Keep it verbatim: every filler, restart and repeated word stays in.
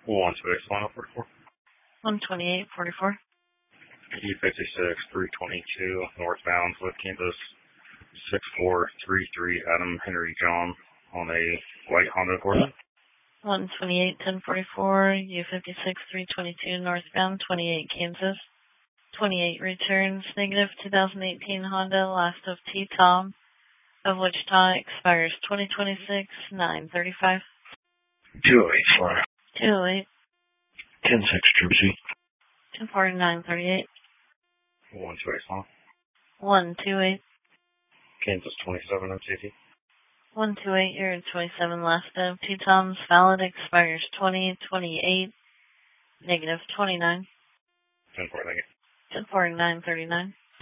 one two eight, final forty-four. one twenty-eight forty-four. E fifty-six, three twenty-two, northbound with Kansas, six four three three, Adam Henry John, on a white Honda Accord. one twenty-eight ten forty-four, U fifty-six, three twenty-two, northbound, twenty-eight, Kansas. twenty-eight returns, negative two thousand eighteen Honda, last of T-Tom, of Wichita, expires twenty twenty-six, nine thirty-five. two oh eight, Florida. two oh eight. ten six, Jersey. two forty-nine thirty-eight. one two eight, final. one two eight. Kansas twenty-seven, M C T. one two eight, year twenty-seven, last of T-Tom's, valid, expires twenty twenty-eight, negative twenty-nine. ten four, thank you. ten forty-nine thirty-nine.